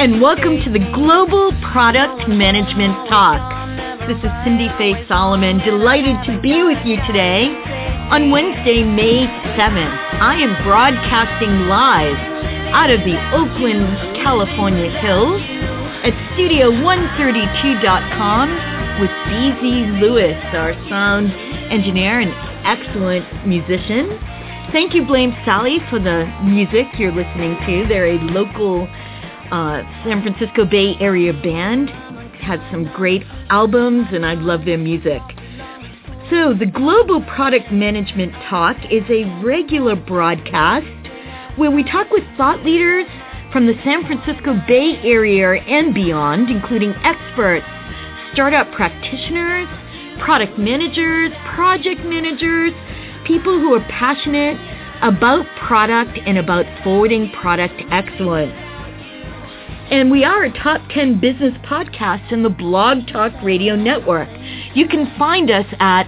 and welcome to the Global Product Management Talk. This is Cindy Faye Solomon, delighted to be with you today. On Wednesday, May 7th, I am broadcasting live out of the Oakland, California hills at Studio132.com with BZ Lewis, our sound engineer and excellent musician. Thank you, Blame Sally, for the music you're listening to. They're a local San Francisco Bay Area band. Had some great albums, and I love their music. So, the Global Product Management Talk is a regular broadcast where we talk with thought leaders from the San Francisco Bay Area and beyond, including experts, startup practitioners, product managers, project managers, people who are passionate about product and about forwarding product excellence. And we are a top 10 business podcast in the Blog Talk Radio Network. You can find us at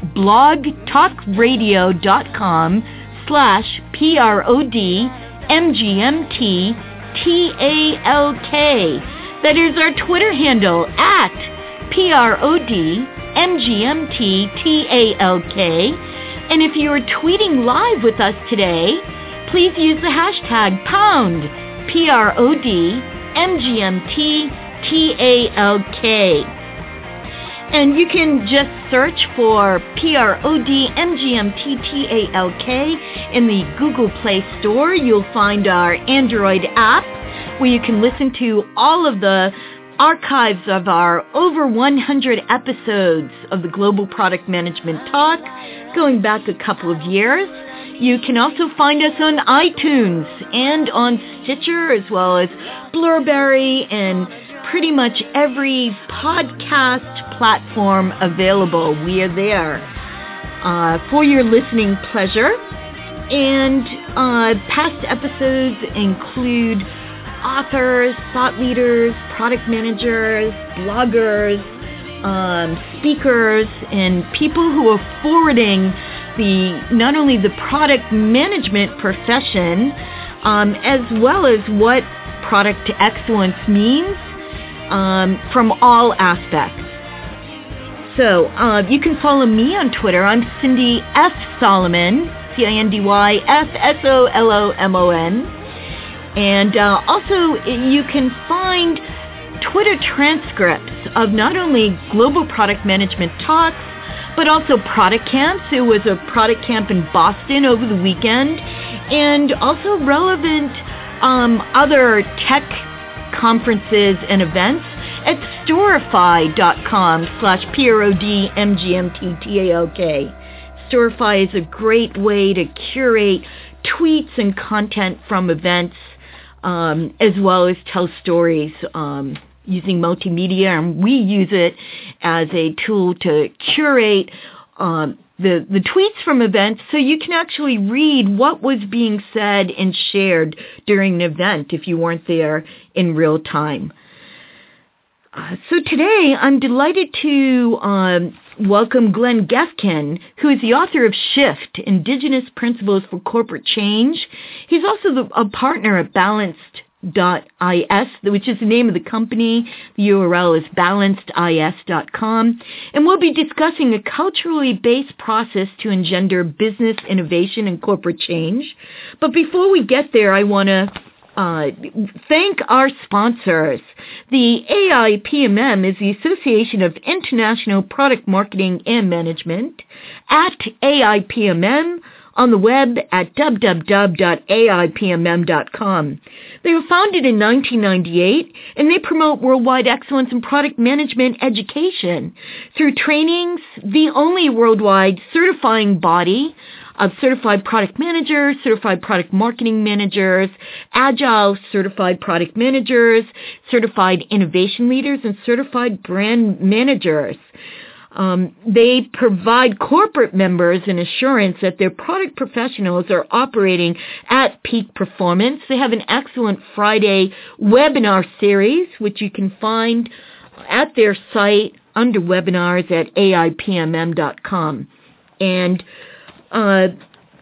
blogtalkradio.com/PRODMGMTTALK. That is our Twitter handle at PRODMGMTTALK. And if you are tweeting live with us today, please use the hashtag #PRODMGMTTALK. And you can just search for PRODMGMTTALK in the Google Play Store. You'll find our Android app where you can listen to all of the archives of our over 100 episodes of the Global Product Management Talk, going back a couple of years. You can also find us on iTunes and on Stitcher, as well as Blueberry and pretty much every podcast platform available. We are there for your listening pleasure. And past episodes include authors, thought leaders, product managers, bloggers, speakers, and people who are forwarding not only the product management profession, as well as what product excellence means from all aspects. So you can follow me on Twitter. I'm Cindy F. Solomon, CindyFSolomon. And also you can find Twitter transcripts of not only Global Product Management Talks, but also product camps. It was a product camp in Boston over the weekend, and also relevant other tech conferences and events at Storify.com/PRODMGMTTALK. Storify is a great way to curate tweets and content from events, as well as tell stories using multimedia, and we use it as a tool to curate the tweets from events so you can actually read what was being said and shared during an event if you weren't there in real time. So today, I'm delighted to welcome Glenn Gefkin, who is the author of Shift, Indigenous Principles for Corporate Change. He's also a partner at Balanced.is, which is the name of the company. The URL is balancedis.com. And we'll be discussing a culturally based process to engender business innovation and corporate change. But before we get there, I want to thank our sponsors. The AIPMM is the Association of International Product Marketing and Management, at AIPMM, on the web at www.aipmm.com. They were founded in 1998, and they promote worldwide excellence in product management education through trainings, the only worldwide certifying body of certified product managers, certified product marketing managers, agile certified product managers, certified innovation leaders, and certified brand managers. They provide corporate members an assurance that their product professionals are operating at peak performance. They have an excellent Friday webinar series, which you can find at their site under webinars at aipmm.com. And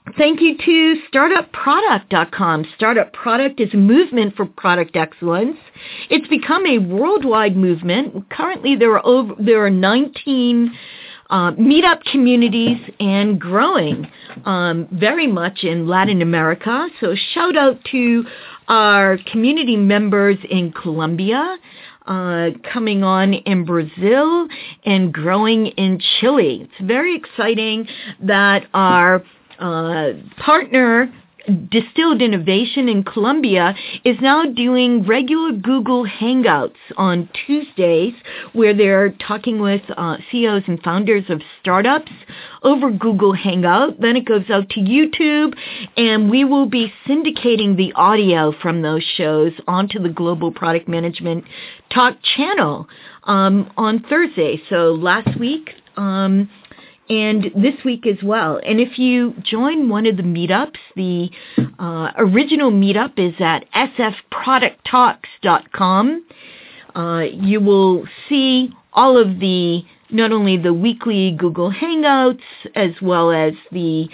Thank you to StartupProduct.com. Startup Product is a movement for product excellence. It's become a worldwide movement. Currently, there are 19 meetup communities and growing very much in Latin America. So shout out to our community members in Colombia, coming on in Brazil, and growing in Chile. It's very exciting that our partner, Distilled Innovation in Colombia, is now doing regular Google Hangouts on Tuesdays, where they're talking with CEOs and founders of startups over Google Hangout. Then it goes out to YouTube, and we will be syndicating the audio from those shows onto the Global Product Management Talk channel on Thursday. So last week, and this week as well. And if you join one of the meetups, the original meetup is at sfproducttalks.com. You will see all of the, not only the weekly Google Hangouts, as well as the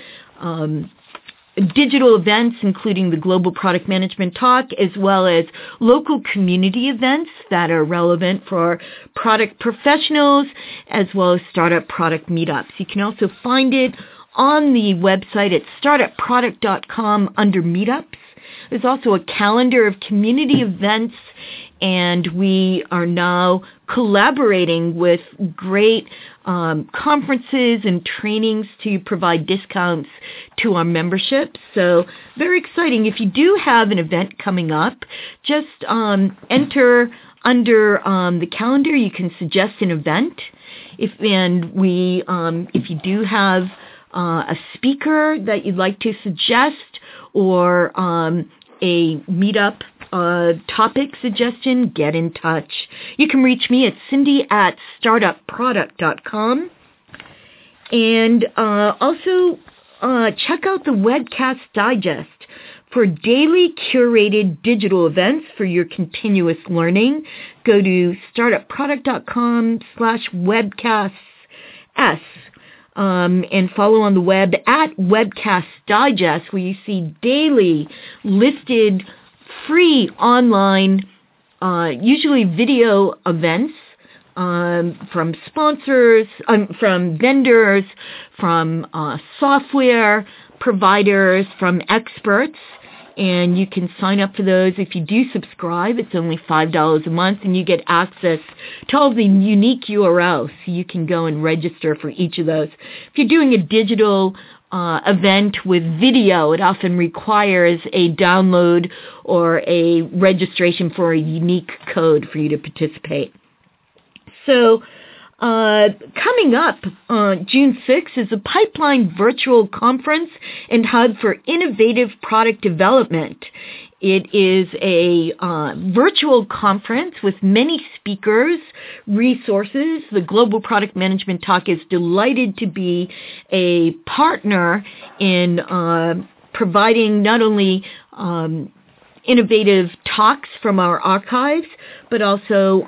digital events, including the Global Product Management Talk, as well as local community events that are relevant for product professionals, as well as startup product meetups. You can also find it on the website at startupproduct.com under meetups. There's also a calendar of community events, and we are now collaborating with great conferences and trainings to provide discounts to our membership. So very exciting. If you do have an event coming up, just enter under the calendar. You can suggest an event. If you do have a speaker that you'd like to suggest, or a meetup topic suggestion, get in touch. You can reach me at cindy@startupproduct.com. And also check out the Webcast Digest for daily curated digital events for your continuous learning. Go to startupproduct.com/webcasts. And follow on the web at Webcast Digest, where you see daily listed free online, usually video events from sponsors, from vendors, from software providers, from experts. And you can sign up for those. If you do subscribe, it's only $5 a month, and you get access to all the unique URLs, so you can go and register for each of those. If you're doing a digital event with video, it often requires a download or a registration for a unique code for you to participate. So coming up on June 6th is a Pipeline Virtual Conference and Hub for Innovative Product Development. It is a virtual conference with many speakers, resources. The Global Product Management Talk is delighted to be a partner in providing not only innovative talks from our archives, but also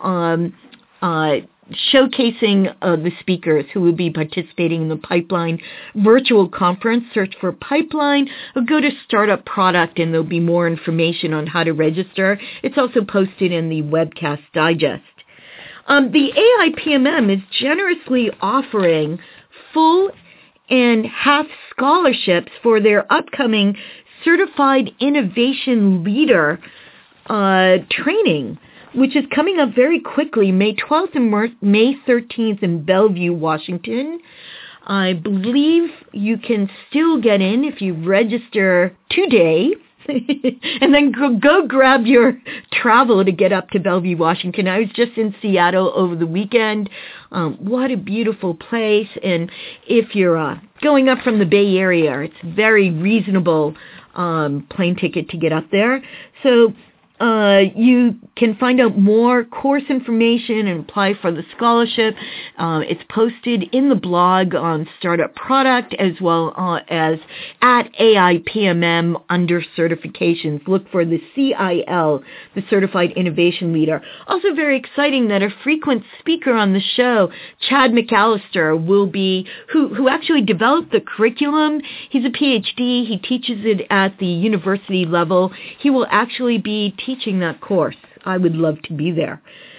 showcasing the speakers who will be participating in the Pipeline Virtual Conference. Search for Pipeline or go to Startup Product, and there'll be more information on how to register. It's also posted in the Webcast Digest. The AIPMM is generously offering full and half scholarships for their upcoming Certified Innovation Leader training, which is coming up very quickly, May 12th and May 13th in Bellevue, Washington. I believe you can still get in if you register today, and then go grab your travel to get up to Bellevue, Washington. I was just in Seattle over the weekend. What a beautiful place. And if you're going up from the Bay Area, it's very reasonable plane ticket to get up there. So you can find out more course information and apply for the scholarship. It's posted in the blog on Startup Product as well as at AIPMM under certifications. Look for the CIL, the Certified Innovation Leader. Also very exciting that a frequent speaker on the show, Chad McAllister, will be, who actually developed the curriculum. He's a PhD. He teaches it at the university level. He will actually be teaching that course. I would love to be there.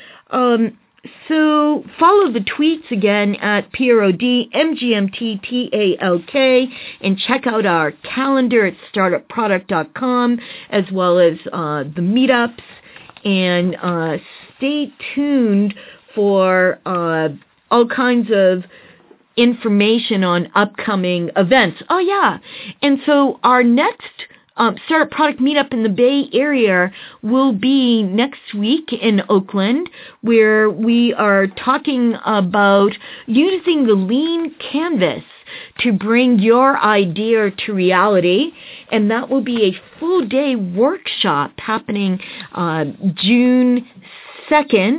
So follow the tweets again at PRODMGMTTALK and check out our calendar at startupproduct.com as well as the meetups, and stay tuned for all kinds of information on upcoming events. Oh yeah, and so our next Startup Product Meetup in the Bay Area will be next week in Oakland, where we are talking about using the Lean Canvas to bring your idea to reality. And that will be a full-day workshop happening June 2nd.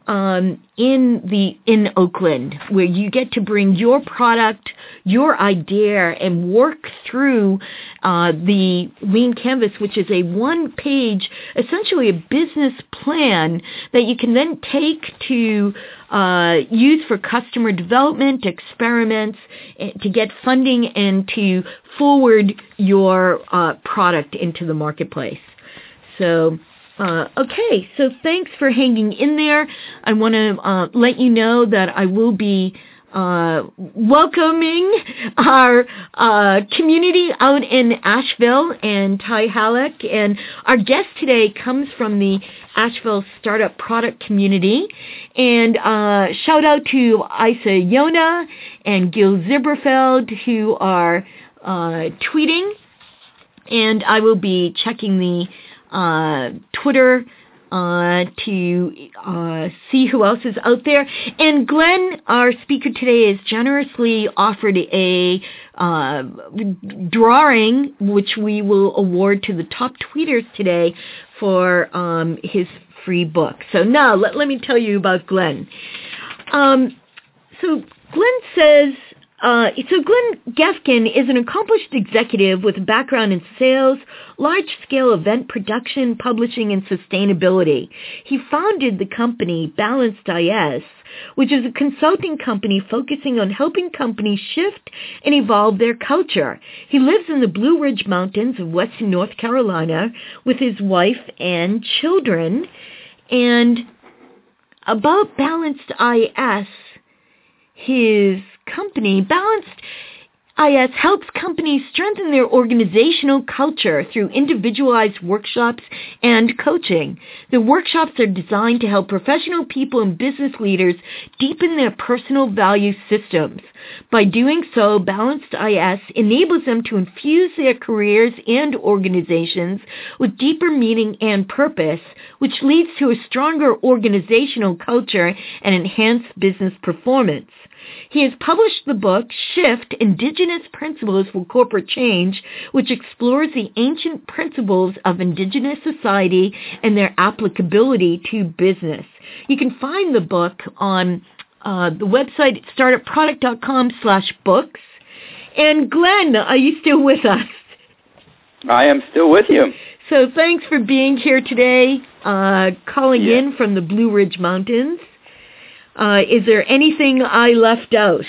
In Oakland, where you get to bring your product, your idea, and work through the Lean Canvas, which is a one-page, essentially a business plan that you can then take to use for customer development, experiments, to get funding, and to forward your product into the marketplace. So okay, so thanks for hanging in there. I want to let you know that I will be welcoming our community out in Asheville and Ty Halleck. And our guest today comes from the Asheville Startup Product community. And shout out to Isa Yona and Gil Ziberfeld, who are tweeting. And I will be checking the Twitter to see who else is out there. And Glenn, our speaker today, has generously offered a drawing, which we will award to the top tweeters today for his free book. So now let me tell you about Glenn. So Glenn says, Glenn Gefkin is an accomplished executive with a background in sales, large-scale event production, publishing, and sustainability. He founded the company Balanced IS, which is a consulting company focusing on helping companies shift and evolve their culture. He lives in the Blue Ridge Mountains of western North Carolina with his wife and children. And about Balanced IS, his company, Balanced IS, helps companies strengthen their organizational culture through individualized workshops and coaching. The workshops are designed to help professional people and business leaders deepen their personal value systems. By doing so, Balanced IS enables them to infuse their careers and organizations with deeper meaning and purpose, which leads to a stronger organizational culture and enhanced business performance. He has published the book, Shift, Indigenous Principles for Corporate Change, which explores the ancient principles of indigenous society and their applicability to business. You can find the book on the website startupproduct.com/books. And Glenn, are you still with us? I am still with you. So thanks for being here today, calling in from the Blue Ridge Mountains. Is there anything I left out?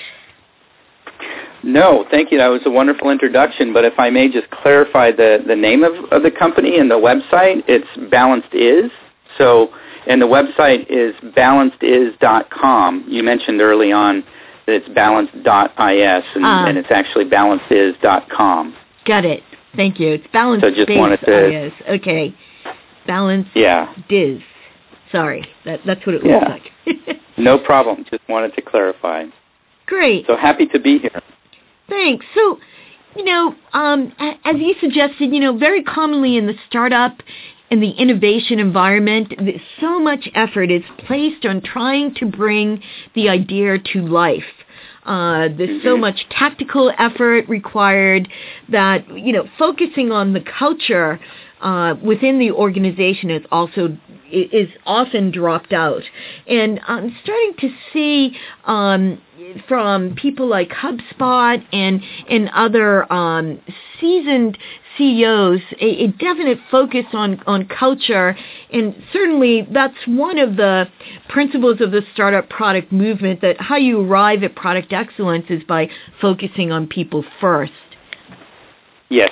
No, thank you. That was a wonderful introduction. But if I may just clarify the name of the company and the website, it's Balanced Is. So, and the website is balancedis.com. You mentioned early on that it's balanced.is, and it's actually balancedis.com. Got it. Thank you. It's balanced. So just wanted to. Okay. Balanced.is. Sorry, that's what it looks like. No problem. Just wanted to clarify. Great. So happy to be here. Thanks. So, as you suggested, very commonly in the startup and the innovation environment, so much effort is placed on trying to bring the idea to life. There's so much tactical effort required that, focusing on the culture within the organization is often dropped out. And I'm starting to see from people like HubSpot and other seasoned CEOs a definite focus on culture, and certainly that's one of the principles of the startup product movement, that how you arrive at product excellence is by focusing on people first. Yes,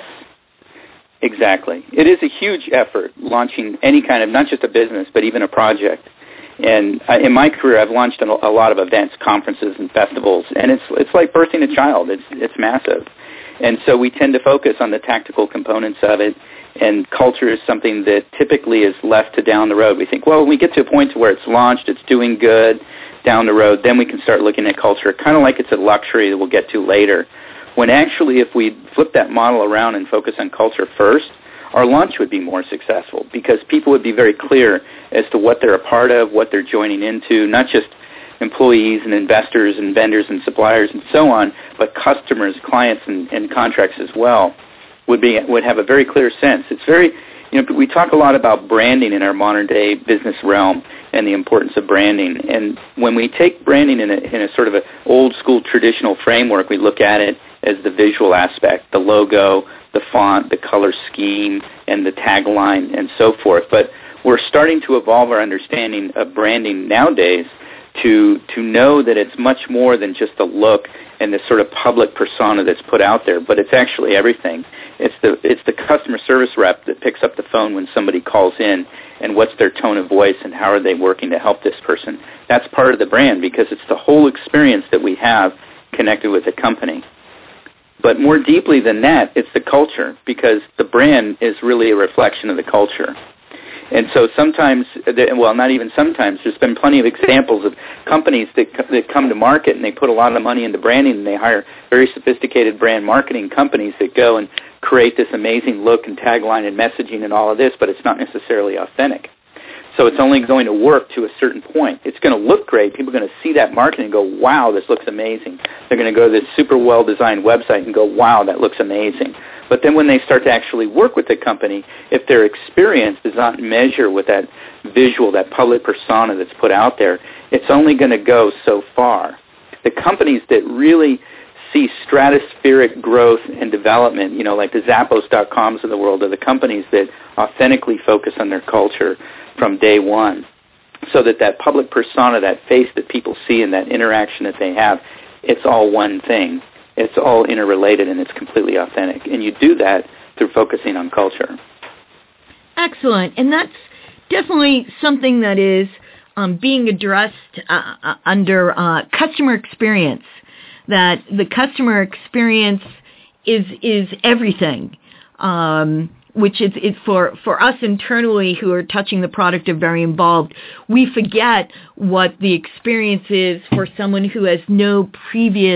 exactly. It is a huge effort launching any kind of, not just a business, but even a project. And in my career, I've launched a lot of events, conferences, and festivals, and it's like birthing a child. It's massive. And so we tend to focus on the tactical components of it, and culture is something that typically is left to down the road. We think, well, when we get to a point to where it's launched, it's doing good down the road, then we can start looking at culture, kind of like it's a luxury that we'll get to later. When actually, if we flip that model around and focus on culture first, our launch would be more successful, because people would be very clear as to what they're a part of, what they're joining into, not just employees and investors and vendors and suppliers and so on, but customers, clients, and contracts as well would have a very clear sense. It's very, we talk a lot about branding in our modern day business realm and the importance of branding. And when we take branding in a sort of a old school traditional framework, we look at it as the visual aspect, the logo, the font, the color scheme, and the tagline, and so forth. But we're starting to evolve our understanding of branding nowadays to know that it's much more than just the look and the sort of public persona that's put out there, but it's actually everything. It's the customer service rep that picks up the phone when somebody calls in, and what's their tone of voice and how are they working to help this person. That's part of the brand, because it's the whole experience that we have connected with the company. But more deeply than that, it's the culture, because the brand is really a reflection of the culture. And so sometimes, well, not even sometimes, there's been plenty of examples of companies that come to market and they put a lot of money into branding, and they hire very sophisticated brand marketing companies that go and create this amazing look and tagline and messaging and all of this, but it's not necessarily authentic. So it's only going to work to a certain point. It's going to look great. People are going to see that marketing and go, wow, this looks amazing. They're going to go to this super well-designed website and go, wow, that looks amazing. But then when they start to actually work with the company, if their experience does not measure with that visual, that public persona that's put out there, it's only going to go so far. The companies that really see stratospheric growth and development, like the Zappos.coms of the world, are the companies that authentically focus on their culture from day one, so that public persona, that face that people see and that interaction that they have, it's all one thing. It's all interrelated, and it's completely authentic. And you do that through focusing on culture. Excellent. And that's definitely something that is being addressed under customer experience, that the customer experience is everything, which is for us internally who are touching the product are very involved. We forget what the experience is for someone who has no previous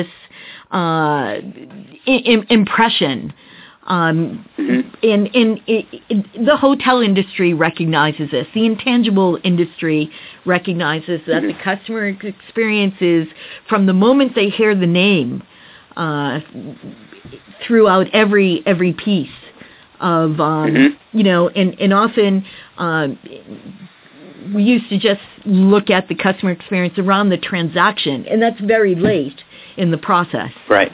impression. And the hotel industry recognizes this. The intangible industry recognizes that the customer experience is from the moment they hear the name throughout every piece of and often we used to just look at the customer experience around the transaction, and that's very late in the process. Right.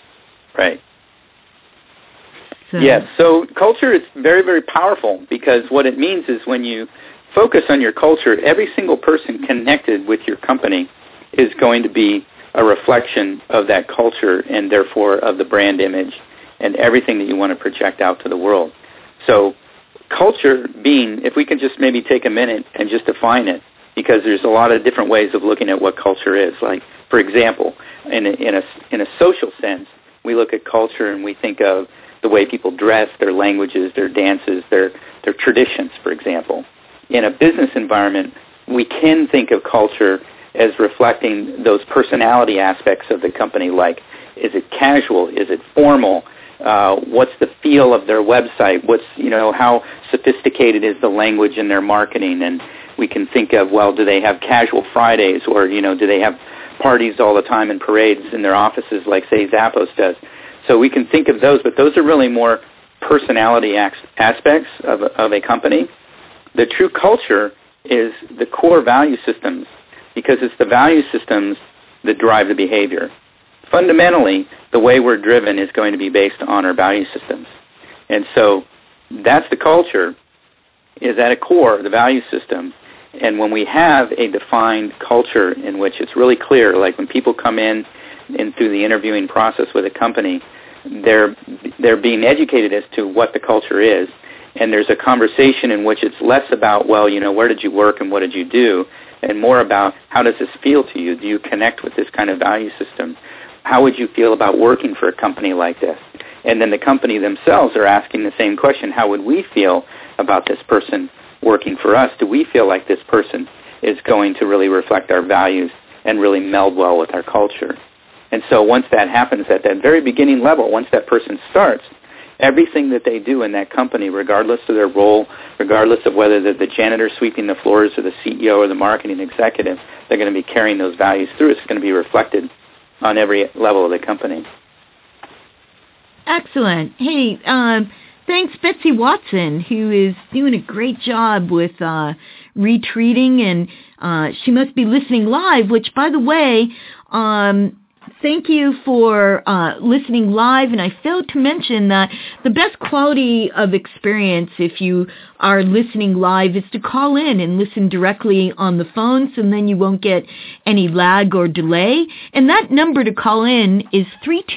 Yes, so culture is very, very powerful, because what it means is when you focus on your culture, every single person connected with your company is going to be a reflection of that culture, and therefore of the brand image and everything that you want to project out to the world. So culture being, if we can just maybe take a minute and just define it, because there's a lot of different ways of looking at what culture is. Like, for example, in a social sense, we look at culture and we think of the way people dress, their languages, their dances, their traditions, for example. In a business environment, we can think of culture as reflecting those personality aspects of the company, like, is it casual? Is it formal? What's the feel of their website? How sophisticated is the language in their marketing? And we can think of, well, do they have casual Fridays, or, do they have parties all the time and parades in their offices like, say, Zappos does? So we can think of those, but those are really more personality aspects of a company. The true culture is the core value systems, because it's the value systems that drive the behavior. Fundamentally, the way we're driven is going to be based on our value systems. And so that's the culture, is at a core, the value system. And when we have a defined culture in which it's really clear, like when people come in and through the interviewing process with a company, they're being educated as to what the culture is. And there's a conversation in which it's less about, well, where did you work and what did you do, and more about how does this feel to you? Do you connect with this kind of value system? How would you feel about working for a company like this? And then the company themselves are asking the same question. How would we feel about this person working for us? Do we feel like this person is going to really reflect our values and really meld well with our culture? And so once that happens at that very beginning level, once that person starts, everything that they do in that company, regardless of their role, regardless of whether they're the janitor sweeping the floors or the CEO or the marketing executive, they're going to be carrying those values through. It's going to be reflected on every level of the company. Excellent. Hey, thanks, Betsy Watson, who is doing a great job with retweeting, and she must be listening live, which, by the way, thank you for listening live, and I failed to mention that the best quality of experience if you are listening live is to call in and listen directly on the phone, so then you won't get any lag or delay. And that number to call in is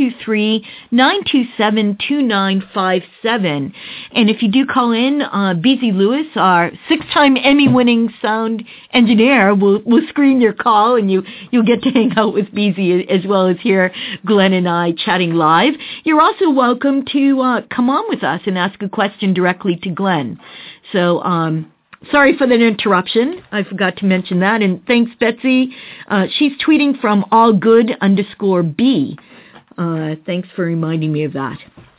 323-927-2957. And if you do call in, BZ Lewis, our 6-time Emmy-winning sound engineer, will screen your call, and you'll get to hang out with BZ as well as hear Glenn and I chatting live. You're also welcome to come on with us and ask a question directly to Glenn. So, sorry for that interruption. I forgot to mention that. And thanks, Betsy. She's tweeting from allgood_B. Thanks for reminding me of that.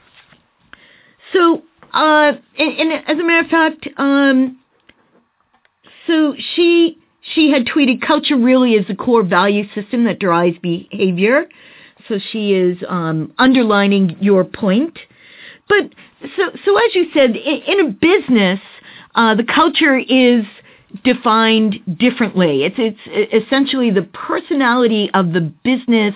So, and as a matter of fact, so she had tweeted, culture really is the core value system that drives behavior. So she is underlining your point. But so as you said, in a business, the culture is defined differently. It's essentially the personality of the business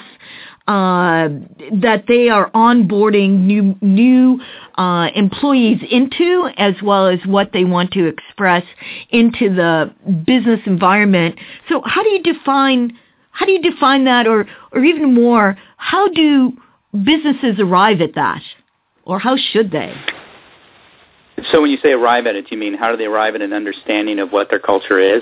that they are onboarding new employees into, as well as what they want to express into the business environment. So how do you define that, or even more, how do businesses arrive at that, or how should they? So when you say arrive at it, you mean how do they arrive at an understanding of what their culture is?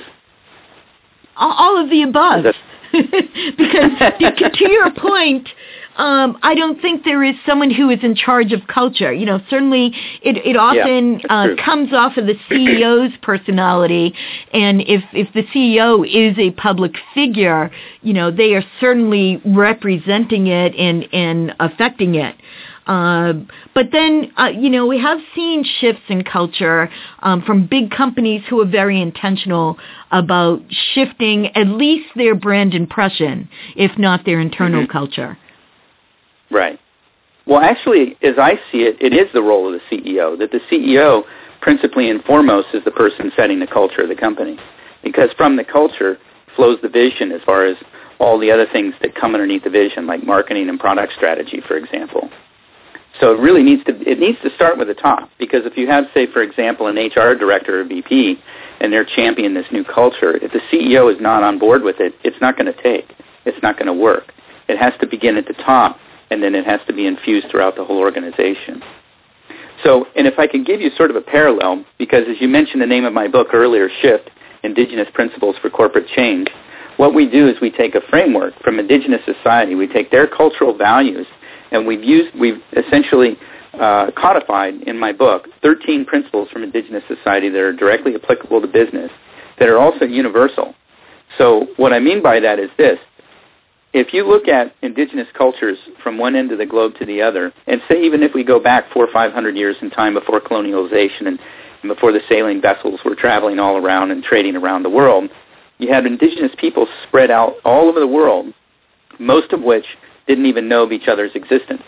All of the above. Because to your point, I don't think there is someone who is in charge of culture. Certainly it often comes off of the CEO's personality, and if the CEO is a public figure, they are certainly representing it and affecting it. But then, we have seen shifts in culture from big companies who are very intentional about shifting at least their brand impression, if not their internal culture. Right. Well, actually, as I see it, it is the role of the CEO, that the CEO, principally and foremost, is the person setting the culture of the company. Because from the culture flows the vision as far as all the other things that come underneath the vision, like marketing and product strategy, for example. So it really needs to start with the top, because if you have, say, for example, an HR director or VP, and they're championing this new culture, if the CEO is not on board with it, it's not going to take. It's not going to work. It has to begin at the top, and then it has to be infused throughout the whole organization. So, and if I could give you sort of a parallel, because as you mentioned the name of my book earlier, Shift, Indigenous Principles for Corporate Change, what we do is we take a framework from indigenous society, we take their cultural values, and we've essentially codified in my book 13 principles from indigenous society that are directly applicable to business, that are also universal. So what I mean by that is this. If you look at indigenous cultures from one end of the globe to the other, and say even if we go back 400 or 500 years in time before colonialization and before the sailing vessels were traveling all around and trading around the world, you had indigenous people spread out all over the world, most of which didn't even know of each other's existence.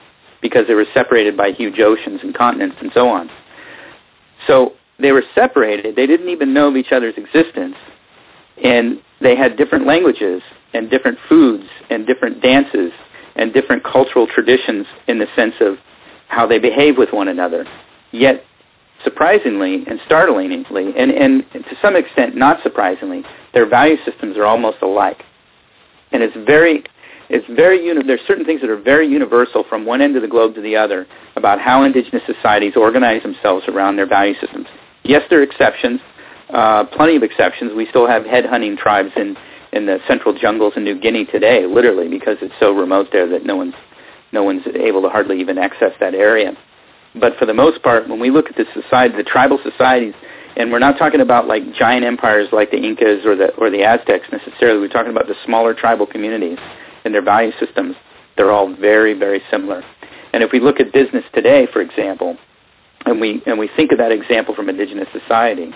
because they were separated by huge oceans and continents and so on. So they were separated. They didn't even know of each other's existence. And they had different languages and different foods and different dances and different cultural traditions in the sense of how they behave with one another. Yet, surprisingly and startlingly, and to some extent not surprisingly, their value systems are almost alike. And there's certain things that are very universal from one end of the globe to the other about how indigenous societies organize themselves around their value systems. Yes, there are exceptions, plenty of exceptions. We still have headhunting tribes in the central jungles in New Guinea today, literally, because it's so remote there that no one's able to hardly even access that area. But for the most part, when we look at the tribal societies, and we're not talking about like giant empires like the Incas or the Aztecs necessarily. We're talking about the smaller tribal communities and their value systems. They're all very, very similar. And if we look at business today, for example, and we think of that example from indigenous society,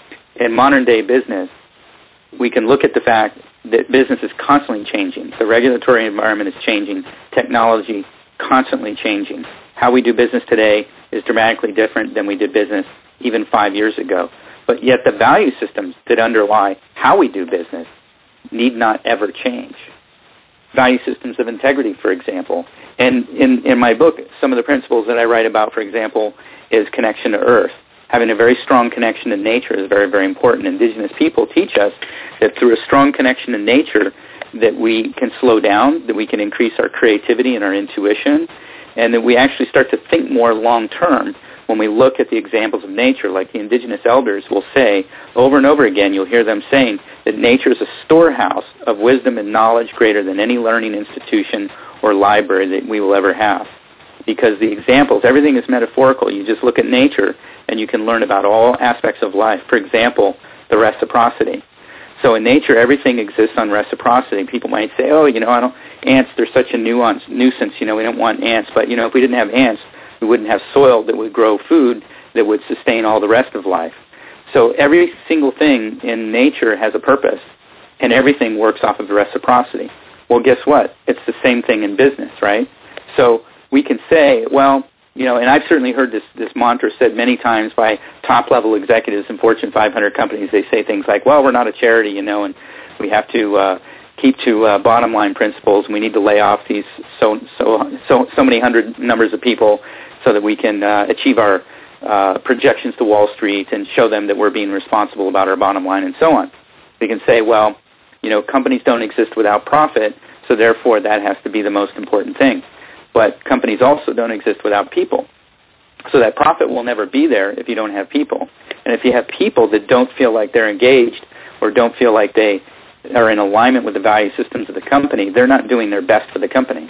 in modern day business, we can look at the fact that business is constantly changing. The regulatory environment is changing. Technology constantly changing. How we do business today is dramatically different than we did business even 5 years ago. But yet the value systems that underlie how we do business need not ever change. Value systems of integrity, for example. And in my book, some of the principles that I write about, for example, is connection to earth. Having a very strong connection to nature is very, very important. Indigenous people teach us that through a strong connection to nature that we can slow down, that we can increase our creativity and our intuition, and that we actually start to think more long-term when we look at the examples of nature. Like the indigenous elders will say over and over again, you'll hear them saying that nature is a storehouse of wisdom and knowledge greater than any learning institution or library that we will ever have. Because the examples, everything is metaphorical. You just look at nature and you can learn about all aspects of life. For example, the reciprocity. So in nature, everything exists on reciprocity. People might say, ants, they're such a nuisance, we don't want ants. But, if we didn't have ants, we wouldn't have soil that would grow food that would sustain all the rest of life. So every single thing in nature has a purpose, and everything works off of reciprocity. Well, guess what? It's the same thing in business, right? So we can say, and I've certainly heard this mantra said many times by top-level executives in Fortune 500 companies. They say things like, well, we're not a charity, and we have to keep to bottom-line principles, and we need to lay off these so many hundred numbers of people so that we can achieve our projections to Wall Street and show them that we're being responsible about our bottom line and so on. We can say, companies don't exist without profit, so therefore that has to be the most important thing. But companies also don't exist without people. So that profit will never be there if you don't have people. And if you have people that don't feel like they're engaged or don't feel like they are in alignment with the value systems of the company, they're not doing their best for the company.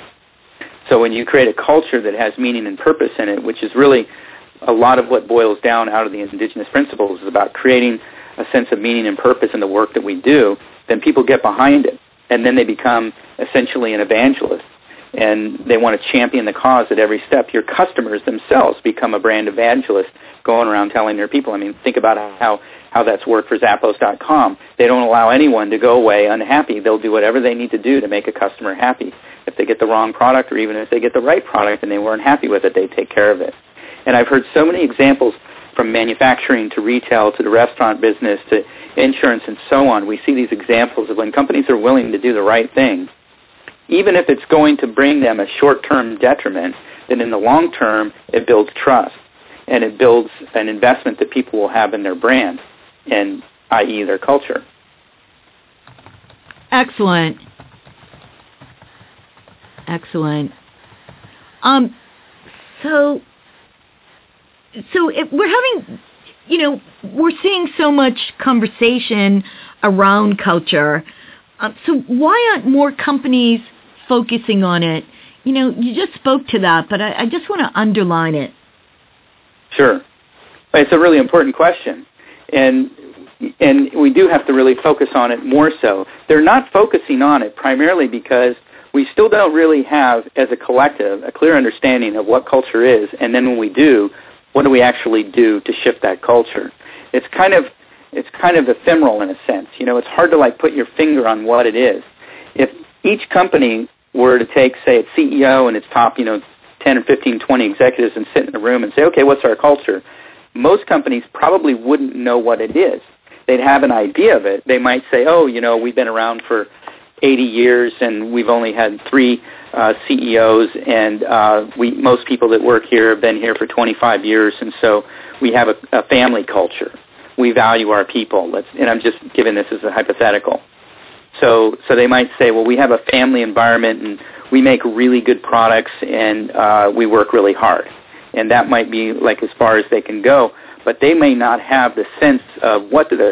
So when you create a culture that has meaning and purpose in it, which is really a lot of what boils down out of the indigenous principles, is about creating a sense of meaning and purpose in the work that we do, then people get behind it. And then they become essentially an evangelist. And they want to champion the cause at every step. Your customers themselves become a brand evangelist going around telling their people. Think about how that's worked for Zappos.com. They don't allow anyone to go away unhappy. They'll do whatever they need to do to make a customer happy. If they get the wrong product or even if they get the right product and they weren't happy with it, they take care of it. And I've heard so many examples from manufacturing to retail to the restaurant business to insurance and so on. We see these examples of when companies are willing to do the right thing, even if it's going to bring them a short-term detriment, then in the long term, it builds trust, and it builds an investment that people will have in their brand, and i.e. their culture. Excellent. So we're seeing so much conversation around culture. So why aren't more companies focusing on it? You just spoke to that, but I just want to underline it. Sure. It's a really important question. And we do have to really focus on it more so. They're not focusing on it primarily because we still don't really have, as a collective, a clear understanding of what culture is, and then when we do, what do we actually do to shift that culture? It's kind of ephemeral in a sense. It's hard to put your finger on what it is. If each company were to take, say, its CEO and its top, 10 or 15, 20 executives and sit in a room and say, okay, what's our culture? Most companies probably wouldn't know what it is. They'd have an idea of it. They might say, oh, we've been around for 80 years and we've only had 3 CEOs, and most people that work here have been here for 25 years, and so we have a family culture. We value our people. And I'm just giving this as a hypothetical. So they might say, well, we have a family environment and we make really good products and we work really hard. And that might be like as far as they can go, but they may not have the sense of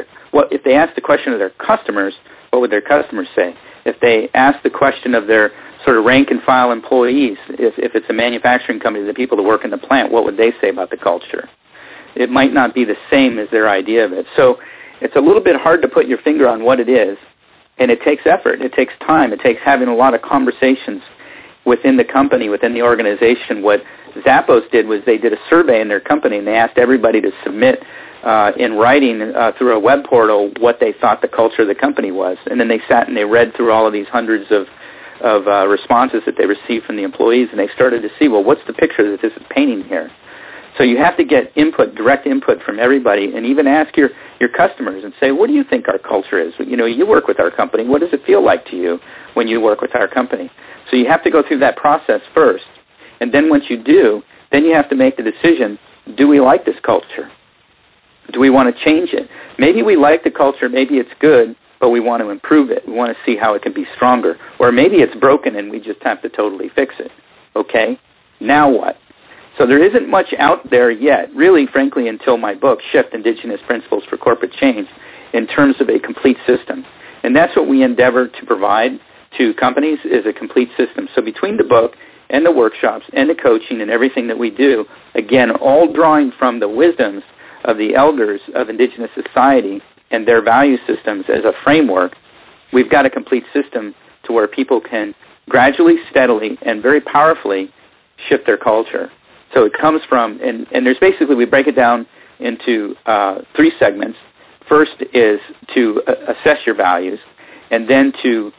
if they ask the question of their customers, what would their customers say? If they ask the question of their sort of rank and file employees, if it's a manufacturing company, the people that work in the plant, what would they say about the culture? It might not be the same as their idea of it. So it's a little bit hard to put your finger on what it is, and it takes effort. It takes time. It takes having a lot of conversations within the company, within the organization. What Zappos did was they did a survey in their company, and they asked everybody to submit in writing through a web portal what they thought the culture of the company was. And then they sat and they read through all of these hundreds of responses that they received from the employees, and they started to see, well, what's the picture that this is painting here? So you have to get input, direct input from everybody, and even ask your customers and say, what do you think our culture is? You work with our company. What does it feel like to you when you work with our company? So you have to go through that process first. And then once you do, then you have to make the decision, do we like this culture? Do we want to change it? Maybe we like the culture, maybe it's good, but we want to improve it. We want to see how it can be stronger. Or maybe it's broken and we just have to totally fix it. Okay? Now what? So there isn't much out there yet, really, frankly, until my book, Shift: Indigenous Principles for Corporate Change, in terms of a complete system. And that's what we endeavor to provide to companies, is a complete system. So between the book and the workshops and the coaching and everything that we do, again, all drawing from the wisdoms of the elders of indigenous society and their value systems as a framework, we've got a complete system to where people can gradually, steadily, and very powerfully shift their culture. So it comes from, and there's basically, we break it down into 3 segments. First is to assess your values, and then to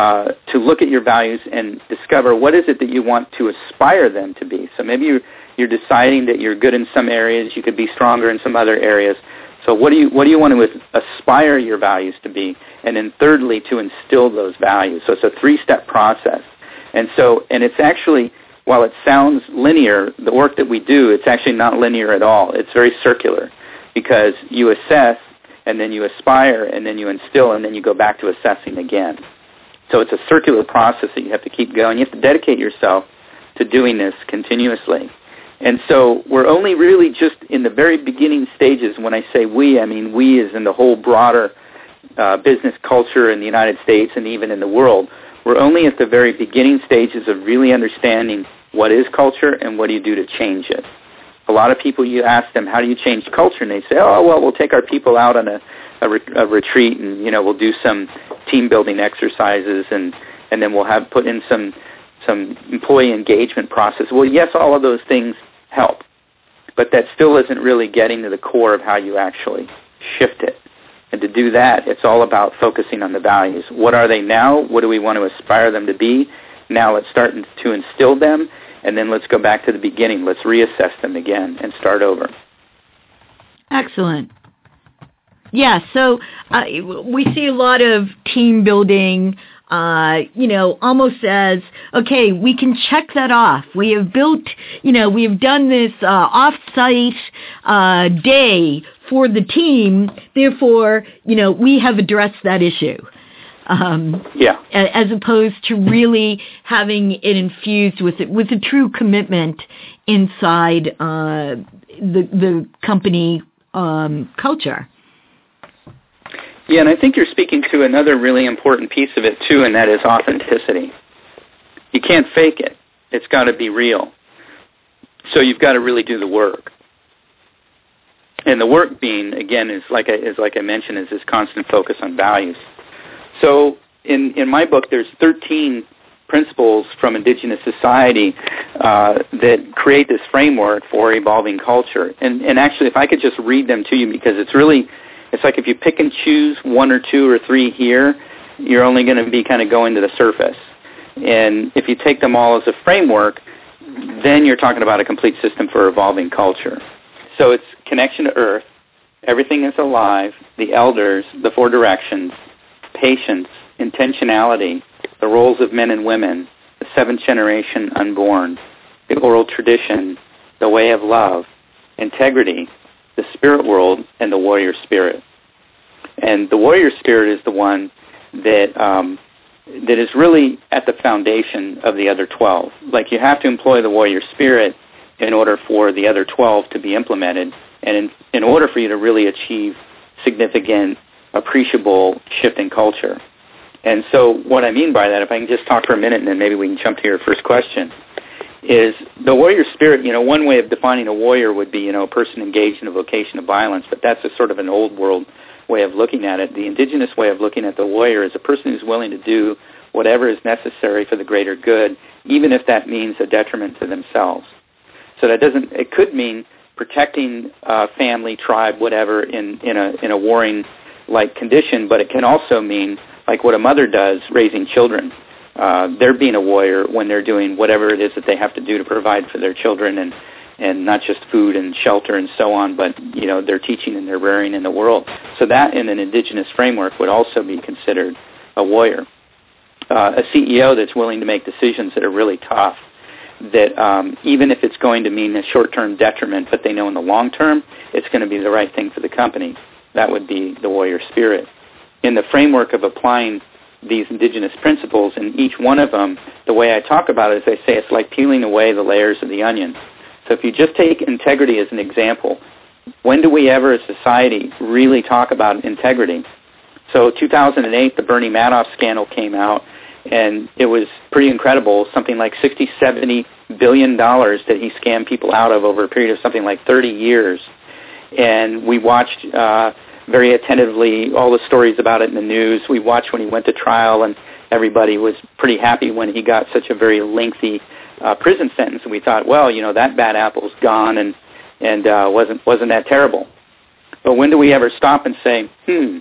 look at your values and discover what is it that you want to aspire them to be. So maybe you're deciding that you're good in some areas, you could be stronger in some other areas. So what do you want to aspire your values to be? And then thirdly, to instill those values. So it's a 3-step process. And it's actually, while it sounds linear, the work that we do, it's actually not linear at all. It's very circular, because you assess, and then you aspire, and then you instill, and then you go back to assessing again. So it's a circular process that you have to keep going. You have to dedicate yourself to doing this continuously. And so we're only really just in the very beginning stages. When I say we, I mean we as in the whole broader business culture in the United States and even in the world. We're only at the very beginning stages of really understanding what is culture and what do you do to change it. A lot of people, you ask them, how do you change culture? And they say, oh, well, we'll take our people out on a retreat, and we'll do some team building exercises, and then we'll put in some employee engagement process. Well, yes, all of those things help, but that still isn't really getting to the core of how you actually shift it. And to do that, it's all about focusing on the values. What are they now? What do we want to aspire them to be? Now let's start to instill them, and then let's go back to the beginning. Let's reassess them again and start over. Excellent. Yeah, so we see a lot of team building, almost as, okay, we can check that off. We have built, we have done this off-site day for the team. Therefore, we have addressed that issue. As opposed to really having it infused with a true commitment inside the company culture. Yeah, and I think you're speaking to another really important piece of it, too, and that is authenticity. You can't fake it. It's got to be real. So you've got to really do the work. And the work being, again, is like I mentioned, is this constant focus on values. So in my book, there's 13 principles from indigenous society that create this framework for evolving culture. And actually, if I could just read them to you, because it's like if you pick and choose 1 or 2 or 3 here, you're only going to be kind of going to the surface. And if you take them all as a framework, then you're talking about a complete system for evolving culture. So it's connection to earth, everything is alive, the elders, the four directions, patience, intentionality, the roles of men and women, the seventh generation unborn, the oral tradition, the way of love, integrity, the spirit world, and the warrior spirit. And the warrior spirit is the one that that is really at the foundation of the other 12. Like, you have to employ the warrior spirit in order for the other 12 to be implemented, and in order for you to really achieve significant, appreciable shift in culture. And so what I mean by that, if I can just talk for a minute and then maybe we can jump to your first question, is the warrior spirit, one way of defining a warrior would be, a person engaged in a vocation of violence, but that's a sort of an old world way of looking at it. The indigenous way of looking at the warrior is a person who's willing to do whatever is necessary for the greater good, even if that means a detriment to themselves. So it could mean protecting family, tribe, whatever, in a warring-like condition, but it can also mean, like what a mother does, raising children. They're being a warrior when they're doing whatever it is that they have to do to provide for their children, and not just food and shelter and so on, but they're teaching and they're rearing in the world. So that, in an indigenous framework, would also be considered a warrior. A CEO that's willing to make decisions that are really tough, that even if it's going to mean a short-term detriment, but they know in the long term it's going to be the right thing for the company, that would be the warrior spirit. In the framework of applying these indigenous principles, in each one of them, the way I talk about it is I say it's like peeling away the layers of the onion. So if you just take integrity as an example, when do we ever as a society really talk about integrity? So 2008, the Bernie Madoff scandal came out, and it was pretty incredible, something like $60-70 billion that he scammed people out of over a period of something like 30 years. And we watched very attentively all the stories about it in the news. We watched when he went to trial, and everybody was pretty happy when he got such a very lengthy prison sentence. And we thought, well, that bad apple's gone, and wasn't that terrible? But when do we ever stop and say,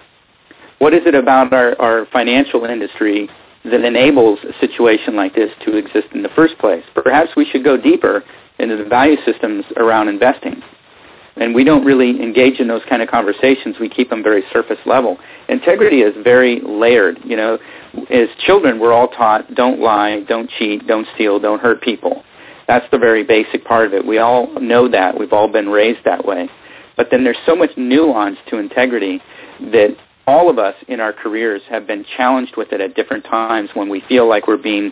what is it about our financial industry that enables a situation like this to exist in the first place? Perhaps we should go deeper into the value systems around investing. And we don't really engage in those kind of conversations. We keep them very surface level. Integrity is very layered. As children, we're all taught, don't lie, don't cheat, don't steal, don't hurt people. That's the very basic part of it. We all know that. We've all been raised that way. But then there's so much nuance to integrity that all of us in our careers have been challenged with it at different times when we feel like we're being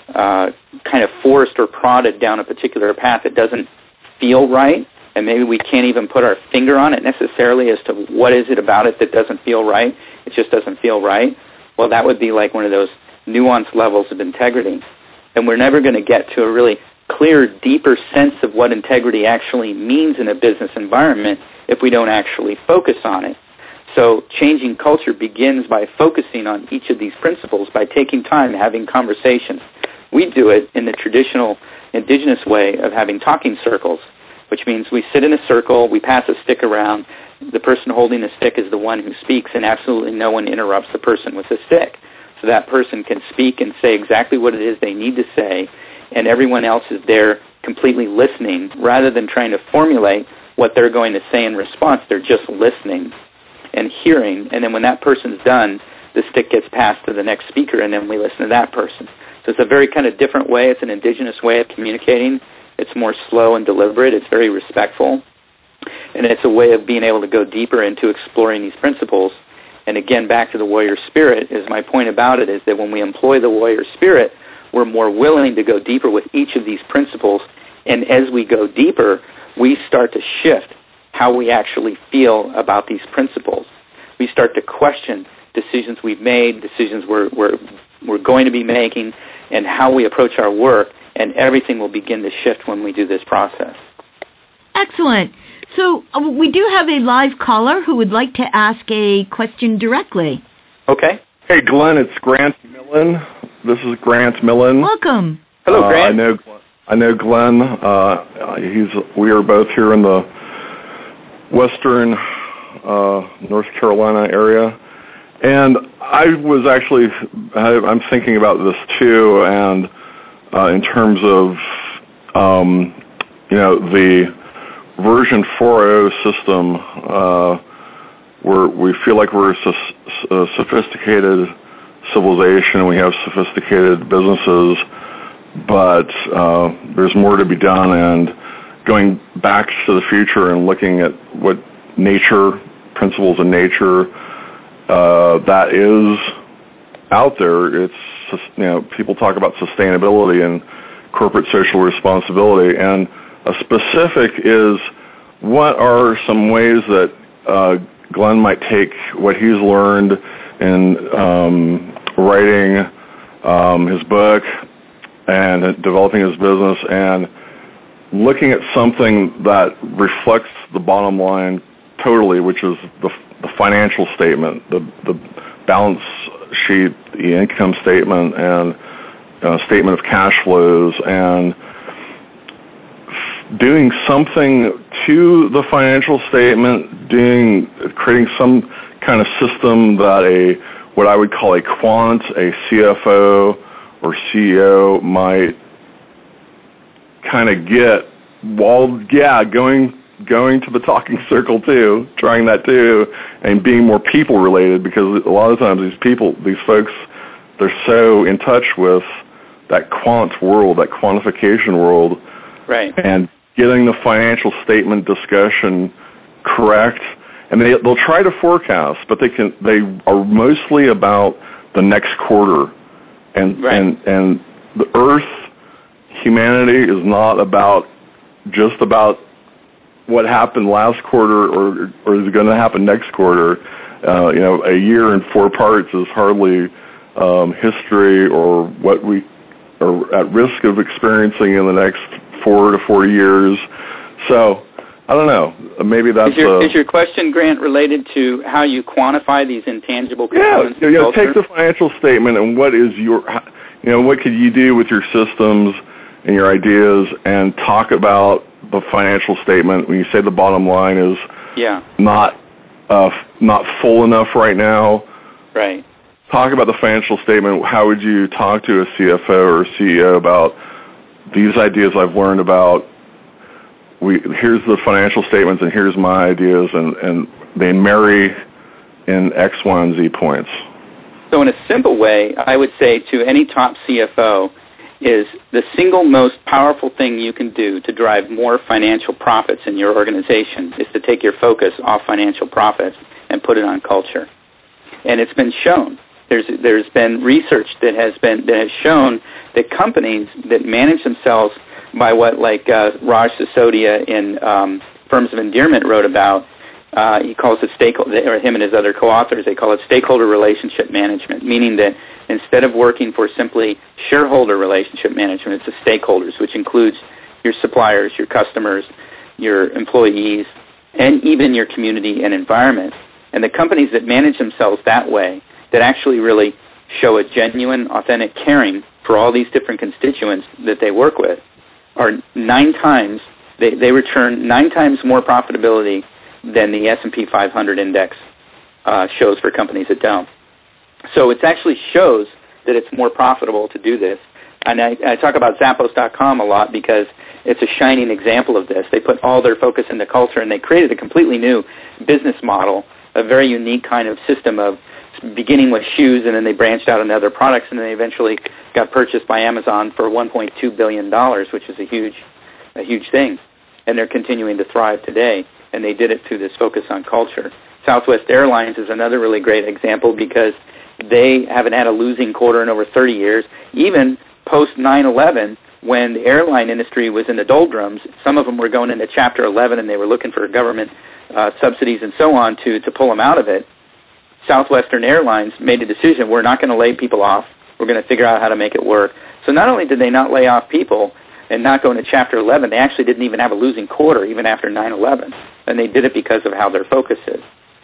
kind of forced or prodded down a particular path that doesn't feel right, and maybe we can't even put our finger on it necessarily as to what is it about it that doesn't feel right. It just doesn't feel right. Well, that would be like one of those nuanced levels of integrity. And we're never going to get to a really clear, deeper sense of what integrity actually means in a business environment if we don't actually focus on it. So changing culture begins by focusing on each of these principles, by taking time, having conversations. We do it in the traditional indigenous way of having talking circles, which means we sit in a circle, we pass a stick around, the person holding the stick is the one who speaks, and absolutely no one interrupts the person with the stick. So that person can speak and say exactly what it is they need to say, and everyone else is there completely listening rather than trying to formulate what they're going to say in response. They're just listening and hearing, and then when that person's done, the stick gets passed to the next speaker, and then we listen to that person. So it's a very kind of different way. It's an indigenous way of communicating. It's more slow and deliberate. It's very respectful. And it's a way of being able to go deeper into exploring these principles. And again, back to the warrior spirit, is my point about it is that when we employ the warrior spirit, we're more willing to go deeper with each of these principles. And as we go deeper, we start to shift how we actually feel about these principles. We start to question decisions we've made, decisions we're going to be making, and how we approach our work, and everything will begin to shift when we do this process. Excellent. So we do have a live caller who would like to ask a question directly. Okay. Hey, Glenn, it's Grant Millen. This is Grant Millen. Welcome. Hello, Grant. I know Glenn. We are both here in the western North Carolina area. And I'm thinking about this too, and in terms of the version 4.0 system, we feel like we're a sophisticated civilization. We have sophisticated businesses, but there's more to be done. And going back to the future and looking at what principles of nature that is out there, it's people talk about sustainability and corporate social responsibility, and a specific is what are some ways that Glenn might take what he's learned in writing his book and developing his business and looking at something that reflects the bottom line totally, which is the financial statement, the balance sheet, the income statement, and statement of cash flows, and doing something to the financial statement, creating some kind of system that what I would call a quant, a CFO or CEO might kind of get, going to the talking circle too, trying that too, and being more people related, because a lot of times these folks, they're so in touch with that quant world, that quantification world, right? And getting the financial statement discussion correct, and they'll try to forecast, but they are mostly about the next quarter, and right. and the Earth, humanity is not just about what happened last quarter or is going to happen next quarter. A year in 4 parts is hardly history or what we are at risk of experiencing in the next 4 to 40 years. So, I don't know. Maybe that's... Is your question, Grant, related to how you quantify these intangible components? Yeah, take the financial statement and what is what could you do with your systems and your ideas, and talk about the financial statement when you say the bottom line is not full enough right now. Right. Talk about the financial statement. How would you talk to a CFO or a CEO about these ideas I've learned about? Here's the financial statements, and here's my ideas, and they marry in X, Y, and Z points. So in a simple way, I would say to any top CFO, is the single most powerful thing you can do to drive more financial profits in your organization is to take your focus off financial profits and put it on culture. And it's been shown. There's been research that has shown that companies that manage themselves by what Raj Sisodia in Firms of Endearment wrote about, he calls it him and his other co-authors, they call it stakeholder relationship management, meaning that instead of working for simply shareholder relationship management, it's the stakeholders, which includes your suppliers, your customers, your employees, and even your community and environment. And the companies that manage themselves that way, that actually really show a genuine, authentic caring for all these different constituents that they work with, are 9 times, they return 9 times more profitability than the S&P 500 index shows for companies that don't. So it actually shows that it's more profitable to do this. And I talk about Zappos.com a lot because it's a shining example of this. They put all their focus into culture, and they created a completely new business model, a very unique kind of system of beginning with shoes, and then they branched out into other products, and then they eventually got purchased by Amazon for $1.2 billion, which is a huge thing. And they're continuing to thrive today, and they did it through this focus on culture. Southwest Airlines is another really great example because they haven't had a losing quarter in over 30 years. Even post 9/11, when the airline industry was in the doldrums, some of them were going into Chapter 11, and they were looking for government subsidies and so on to pull them out of it. Southwestern Airlines made a decision, we're not going to lay people off. We're going to figure out how to make it work. So not only did they not lay off people and not go into Chapter 11, they actually didn't even have a losing quarter even after 9/11. And they did it because of how their focus is.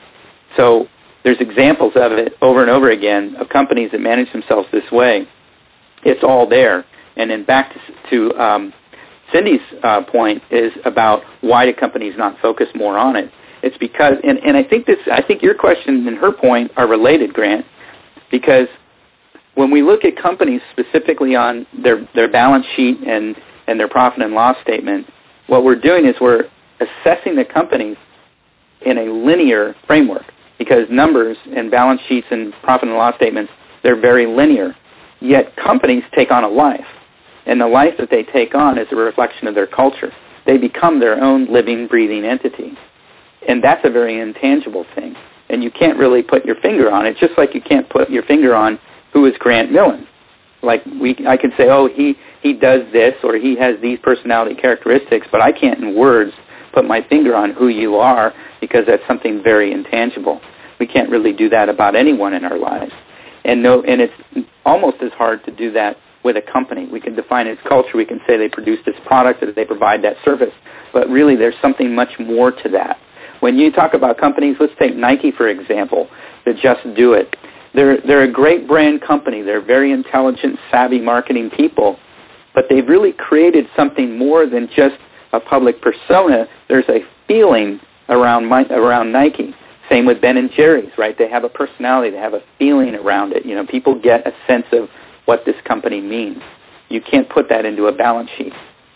So there's examples of it over and over again of companies that manage themselves this way. It's all there. And then back to Cindy's point is about why do companies not focus more on it? It's because, and I think your question and her point are related, Grant, because when we look at companies specifically on their balance sheet and and their profit and loss statement, what we're doing is we're assessing the companies in a linear framework, because numbers and balance sheets and profit and loss statements, they're very linear. Yet companies take on a life, and the life that they take on is a reflection of their culture. They become their own living, breathing entity. And that's a very intangible thing. And you can't really put your finger on it, just like you can't put your finger on who is Grant Millen. Like I can say, oh, he does this, or he has these personality characteristics, but I can't in words put my finger on who you are, because that's something very intangible. We can't really do that about anyone in our lives. And it's almost as hard to do that with a company. We can define its culture. We can say they produce this product, or they provide that service. But really, there's something much more to that. When you talk about companies, let's take Nike, for example, the Just Do It. They're a great brand company. They're very intelligent, savvy marketing people. But they've really created something more than just a public persona. There's a feeling around Nike. Same with Ben & Jerry's, right? They have a personality. They have a feeling around it. You know, people get a sense of what this company means. You can't put that into a balance sheet.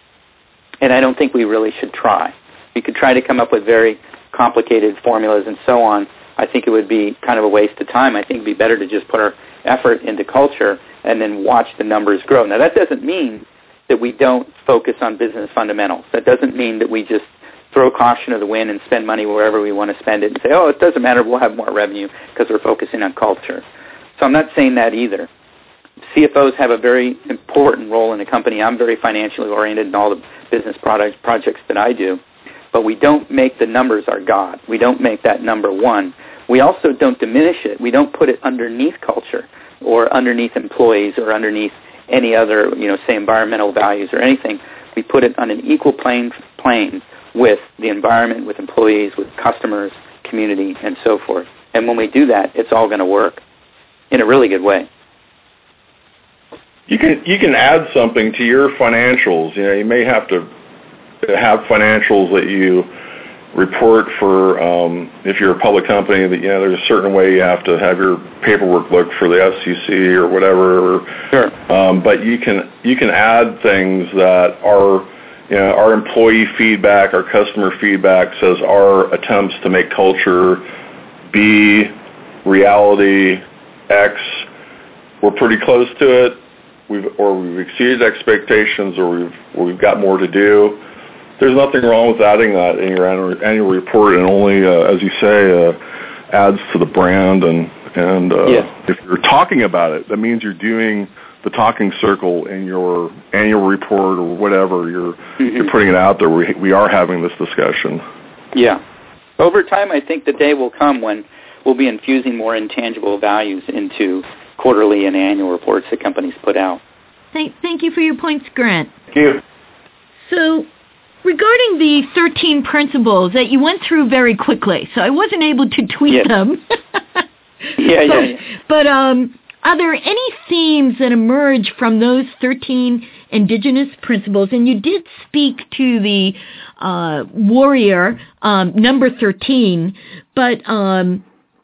And I don't think we really should try. We could try to come up with very complicated formulas and so on. I think it would be kind of a waste of time. I think it would be better to just put our effort into culture and then watch the numbers grow. Now, that doesn't mean that we don't focus on business fundamentals. That doesn't mean that we just throw caution to the wind and spend money wherever we want to spend it and say, oh, it doesn't matter, we'll have more revenue because we're focusing on culture. So I'm not saying that either. CFOs have a very important role in a company. I'm very financially oriented in all the business projects that I do. But we don't make the numbers our God. We don't make that number one. We also don't diminish it. We don't put it underneath culture or underneath employees or underneath any other, say environmental values or anything. We put it on an equal plane with the environment, with employees, with customers, community, and so forth. And when we do that, it's all going to work in a really good way. You can add something to your financials. You may have to have financials that you report for, if you're a public company, that there's a certain way you have to have your paperwork look for the SEC or whatever. Sure. But you can add things that are, our employee feedback, our customer feedback says our attempts to make culture B, reality X, we're pretty close to it. We've exceeded expectations, or we've got more to do. There's nothing wrong with adding that in your annual report, and only, as you say, adds to the brand. And If you're talking about it, that means you're doing the talking circle in your annual report or whatever. You're putting it out there. We are having this discussion. Yeah. Over time, I think the day will come when we'll be infusing more intangible values into quarterly and annual reports that companies put out. Thank you for your points, Grant. Thank you. So, regarding the 13 principles that you went through very quickly, so I wasn't able to tweet them. But are there any themes that emerge from those 13 indigenous principles? And you did speak to the warrior, number 13, but are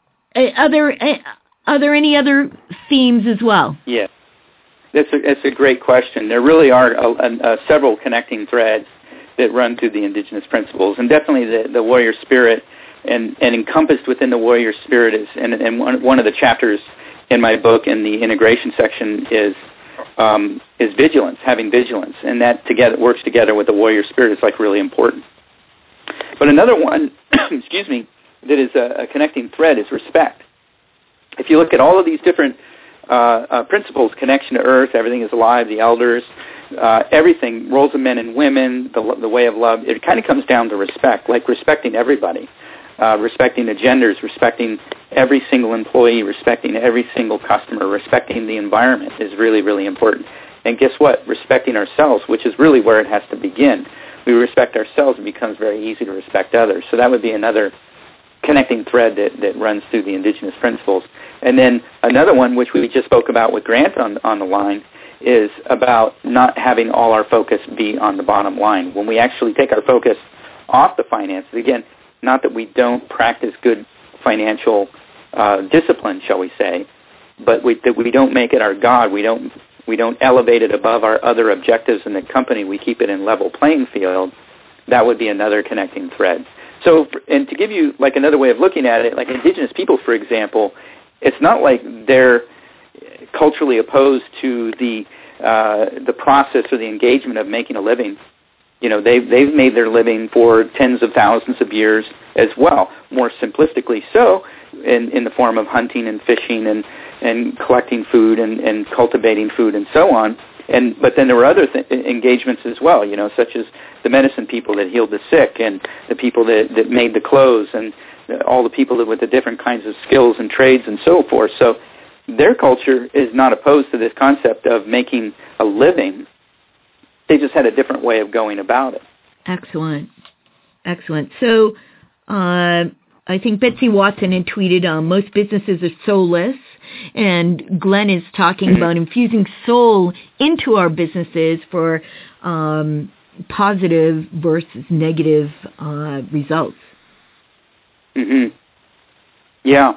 there any other themes as well? Yeah, that's a great question. There really are several connecting threads that run through the indigenous principles, and definitely the warrior spirit, and encompassed within the warrior spirit is, and one of the chapters in my book in the integration section is vigilance, having vigilance, and that together works together with the warrior spirit is like really important. But another one, excuse me, that is a connecting thread is respect. If you look at all of these different principles, connection to earth, everything is alive, the elders, everything, roles of men and women, the way of love, it kind of comes down to respect, like respecting everybody, respecting the genders, respecting every single employee, respecting every single customer, respecting the environment is really, really important. And guess what? Respecting ourselves, which is really where it has to begin. We respect ourselves, it becomes very easy to respect others. So that would be another connecting thread that runs through the indigenous principles. And then another one, which we just spoke about with Grant on the line, is about not having all our focus be on the bottom line. When we actually take our focus off the finances, again, not that we don't practice good financial discipline, shall we say, but that we don't make it our God. We don't we don't elevate it above our other objectives in the company, we keep it in level playing field, that would be another connecting thread. So, and to give you like another way of looking at it, like Indigenous people, for example, it's not like they're culturally opposed to the process or the engagement of making a living. You know, they've made their living for tens of thousands of years as well, more simplistically so, in the form of hunting and fishing and collecting food and cultivating food and so on. But then there were other engagements as well, you know, such as the medicine people that healed the sick and the people that made the clothes and all the people with the different kinds of skills and trades and so forth. So their culture is not opposed to this concept of making a living. They just had a different way of going about it. Excellent. So I think Betsy Watson had tweeted, most businesses are soulless, and Glenn is talking about infusing soul into our businesses for positive versus negative results. Mm-hmm. Yeah.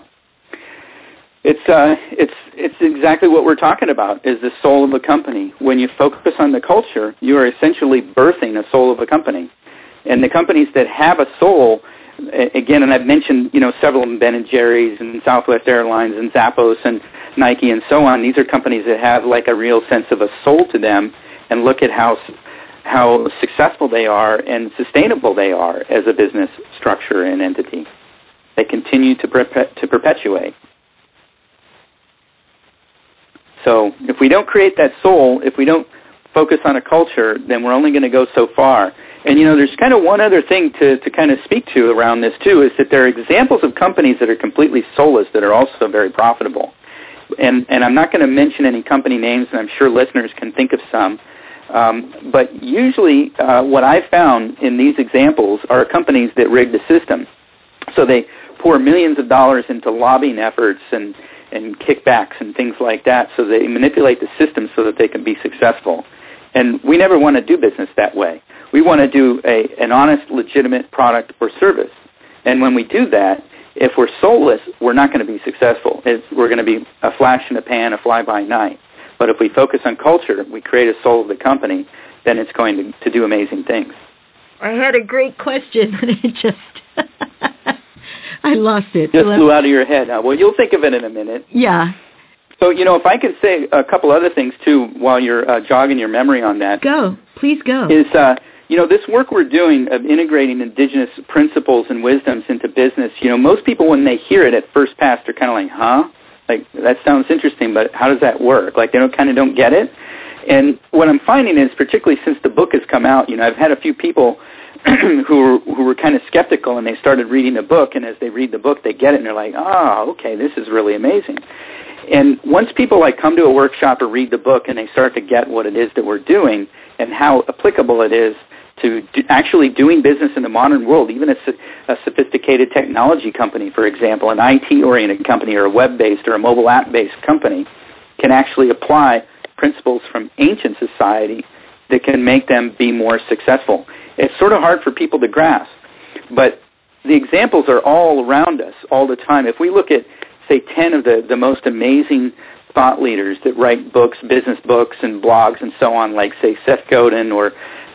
It's exactly what we're talking about, is the soul of a company. When you focus on the culture, you are essentially birthing a soul of a company. And the companies that have a soul, again, and I've mentioned, you know, several of them, Ben & Jerry's and Southwest Airlines and Zappos and Nike and so on. These are companies that have like a real sense of a soul to them, and look at how successful they are and sustainable they are as a business structure and entity. They continue to perpetuate. So if we don't create that soul, if we don't focus on a culture, then we're only going to go so far. And, you know, there's kind of one other thing to kind of speak to around this, too, is that there are examples of companies that are completely soulless that are also very profitable. And I'm not going to mention any company names, and I'm sure listeners can think of some. But usually what I've found in these examples are companies that rig the system. So they pour millions of dollars into lobbying efforts and kickbacks and things like that, so they manipulate the system so that they can be successful. And we never want to do business that way. We want to do an honest, legitimate product or service. And when we do that, if we're soulless, we're not going to be successful. We're going to be a flash in the pan, a fly-by-night. But if we focus on culture, we create a soul of the company, then it's going to do amazing things. I had a great question, but it just... I lost it. Just flew out of your head. Well, you'll think of it in a minute. Yeah. So, you know, if I could say a couple other things, too, while you're jogging your memory on that. Please go. Is, you know, this work we're doing of integrating indigenous principles and wisdoms into business, you know, most people when they hear it at first pass, they're kind of like, huh? Like, that sounds interesting, but how does that work? Like, they don't get it. And what I'm finding is, particularly since the book has come out, you know, I've had a few people who were kind of skeptical, and they started reading the book, and as they read the book, they get it, and they're like, okay, this is really amazing. And once people like come to a workshop or read the book, and they start to get what it is that we're doing and how applicable it is to actually doing business in the modern world, even a sophisticated technology company, for example, an IT-oriented company or a web-based or a mobile app-based company can actually apply principles from ancient society that can make them be more successful. It's sort of hard for people to grasp, but the examples are all around us all the time. If we look at, say, 10 of the most amazing thought leaders that write books, business books and blogs and so on, like, say, Seth Godin or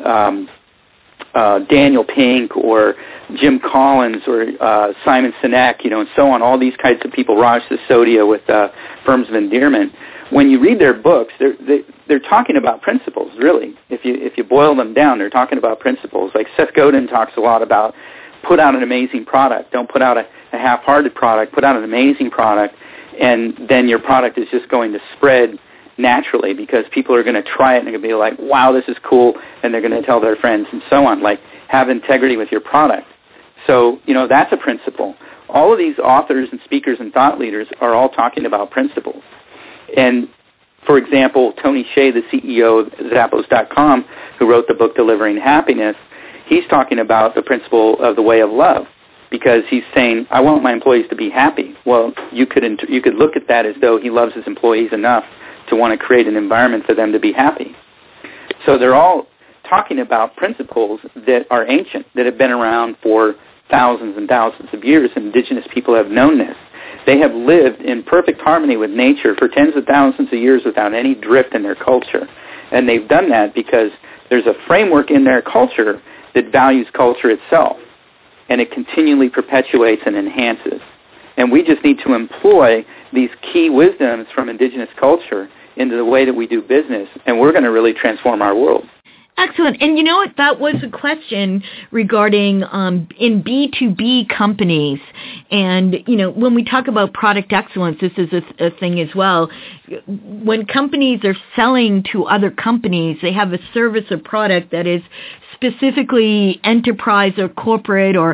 Daniel Pink or Jim Collins or Simon Sinek, you know, and so on, all these kinds of people, Raj Sisodia with Firms of Endearment. When you read their books, they're talking about principles, really. If you boil them down, they're talking about principles. Like Seth Godin talks a lot about put out an amazing product. Don't put out a half-hearted product. Put out an amazing product, and then your product is just going to spread naturally because people are going to try it and they're going to be like, wow, this is cool, and they're going to tell their friends and so on. Like, have integrity with your product. So, you know, that's a principle. All of these authors and speakers and thought leaders are all talking about principles. And, for example, Tony Hsieh, the CEO of Zappos.com, who wrote the book Delivering Happiness, he's talking about the principle of the way of love because he's saying, I want my employees to be happy. Well, you could look at that as though he loves his employees enough to want to create an environment for them to be happy. So they're all talking about principles that are ancient, that have been around for thousands and thousands of years, and indigenous people have known this. They have lived in perfect harmony with nature for tens of thousands of years without any drift in their culture. And they've done that because there's a framework in their culture that values culture itself, and it continually perpetuates and enhances. And we just need to employ these key wisdoms from indigenous culture into the way that we do business, and we're going to really transform our world. Excellent. And you know what? That was a question regarding in B2B companies. And, when we talk about product excellence, this is a thing as well. When companies are selling to other companies, they have a service or product that is specifically enterprise or corporate or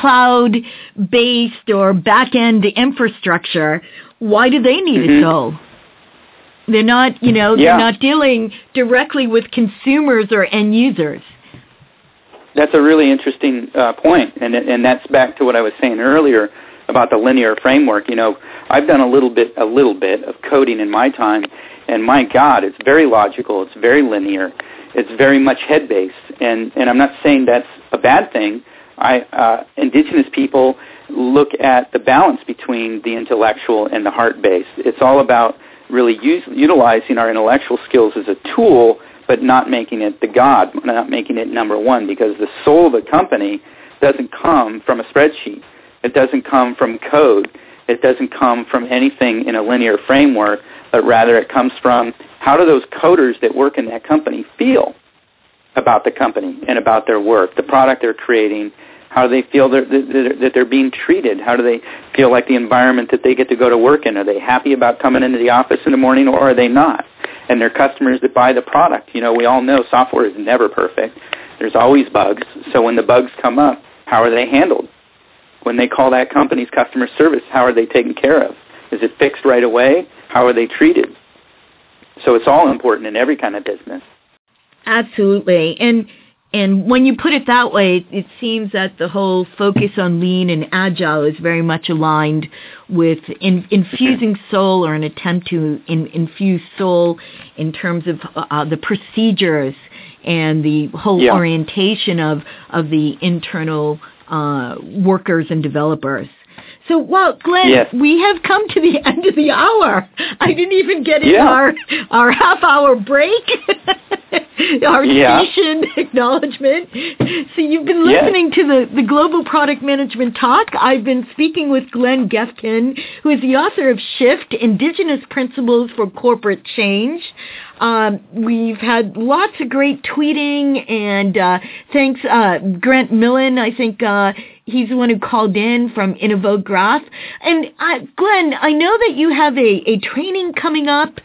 cloud-based or back-end infrastructure. Why do they need it so? They're not, they're not dealing directly with consumers or end users. That's a really interesting point, and that's back to what I was saying earlier about the linear framework. I've done a little bit of coding in my time, and my God, it's very logical, it's very linear, it's very much head-based, and I'm not saying that's a bad thing. Indigenous people look at the balance between the intellectual and the heart-based. It's all about really utilizing our intellectual skills as a tool, but not making it the God, not making it number one, because the soul of a company doesn't come from a spreadsheet. It doesn't come from code. It doesn't come from anything in a linear framework, but rather it comes from how do those coders that work in that company feel about the company and about their work, the product they're creating. How do they feel that they're being treated? How do they feel like the environment that they get to go to work in? Are they happy about coming into the office in the morning, or are they not? And their customers that buy the product, we all know software is never perfect. There's always bugs. So when the bugs come up, how are they handled? When they call that company's customer service, how are they taken care of? Is it fixed right away? How are they treated? So it's all important in every kind of business. Absolutely. And when you put it that way, it seems that the whole focus on lean and agile is very much aligned with infusing soul, or an attempt to infuse soul in terms of the procedures and the whole orientation of the internal workers and developers. So, well, Glenn, we have come to the end of the hour. I didn't even get in our half-hour break, our station acknowledgement. So you've been listening to the Global Product Management Talk. I've been speaking with Glenn Gefkin, who is the author of Shift, Indigenous Principles for Corporate Change. We've had lots of great tweeting, and thanks, Grant Millen, I think he's the one who called in from Innovograph. And Glenn, I know that you have a training coming up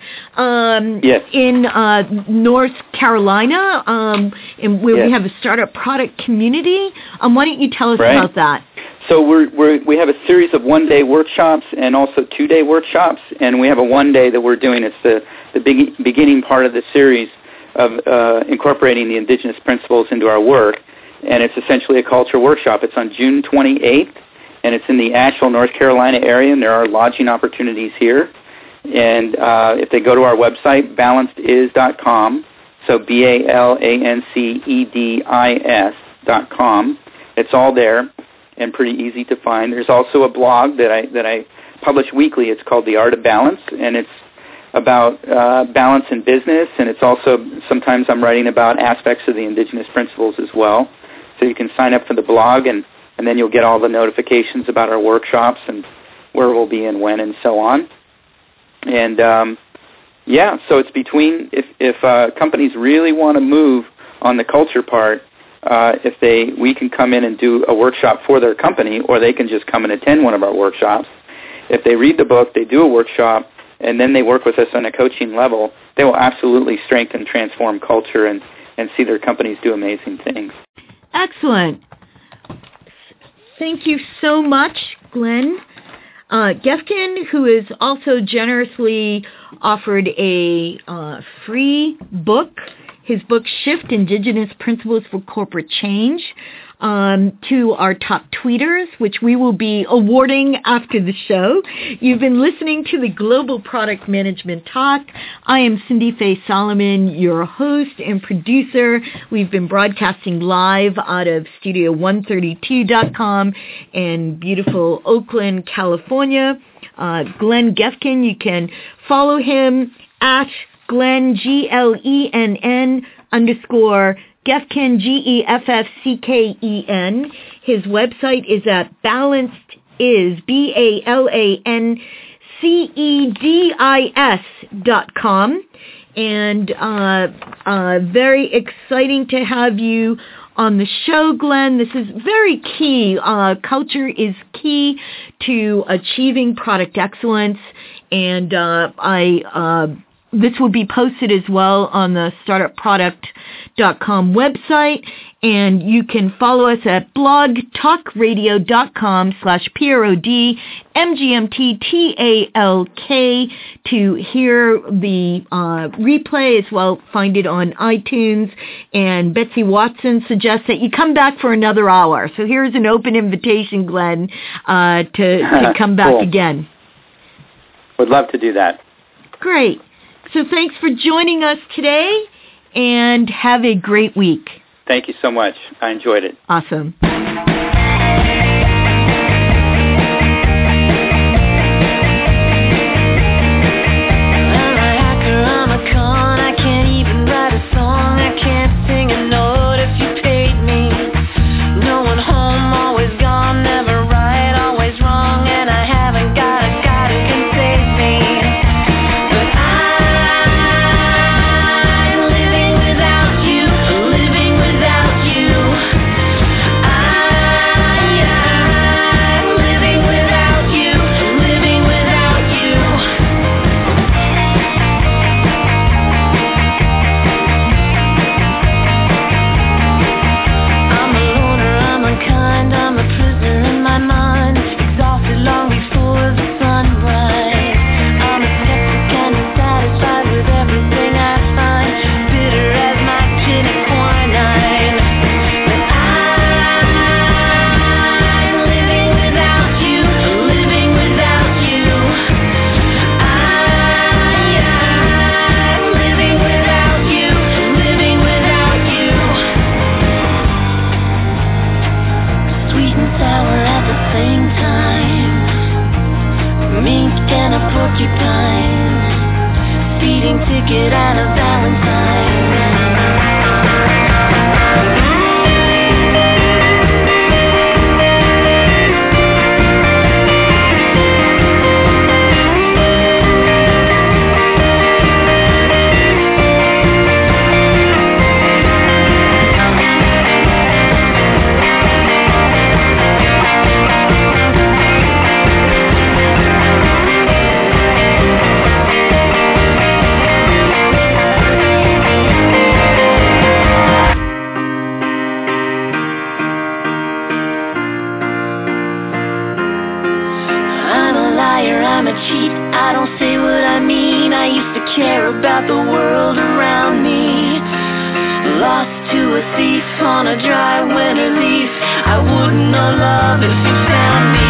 in North Carolina, and where we have a startup product community. Why don't you tell us about that? So we have a series of one-day workshops and also two-day workshops, and we have a one-day that we're doing. It's the beginning part of the series of incorporating the indigenous principles into our work, and it's essentially a culture workshop. It's on June 28th, and it's in the Asheville, North Carolina area, and there are lodging opportunities here. And if they go to our website, balancedis.com, so BALANCEDIS.com, it's all there and pretty easy to find. There's also a blog that I publish weekly. It's called The Art of Balance, and it's about balance in business, and it's also, sometimes I'm writing about aspects of the indigenous principles as well. So you can sign up for the blog, and then you'll get all the notifications about our workshops and where we'll be and when and so on. And so it's between, if companies really want to move on the culture part, we can come in and do a workshop for their company, or they can just come and attend one of our workshops. If they read the book, they do a workshop, and then they work with us on a coaching level, they will absolutely strengthen, transform culture, and see their companies do amazing things. Excellent. Thank you so much, Glenn Gefkin, who has also generously offered a free book, his book, Shift, Indigenous Principles for Corporate Change, to our top tweeters, which we will be awarding after the show. You've been listening to the Global Product Management Talk. I am Cindy Faye Solomon, your host and producer. We've been broadcasting live out of Studio132.com in beautiful Oakland, California. Glenn Gefkin. You can follow him at Glenn, GLENN _Gefkin, GEFFCKEN. His website is at BalancedIs, BALANCEDIS.com. And very exciting to have you on the show, Glenn. This is very key. Culture is key to achieving product excellence. And this will be posted as well on the startupproduct.com website. And you can follow us at blogtalkradio.com/PRODMGMTTALK to hear the replay as well. Find it on iTunes. And Betsy Watson suggests that you come back for another hour. So here's an open invitation, Glenn, to come back cool. again. Would love to do that. Great. So thanks for joining us today, and have a great week. Thank you so much. I enjoyed it. Awesome. Speeding ticket and a Valentine. I don't say what I mean. I used to care about the world around me. Lost to a thief on a dry winter leaf. I wouldn't know love if you found me.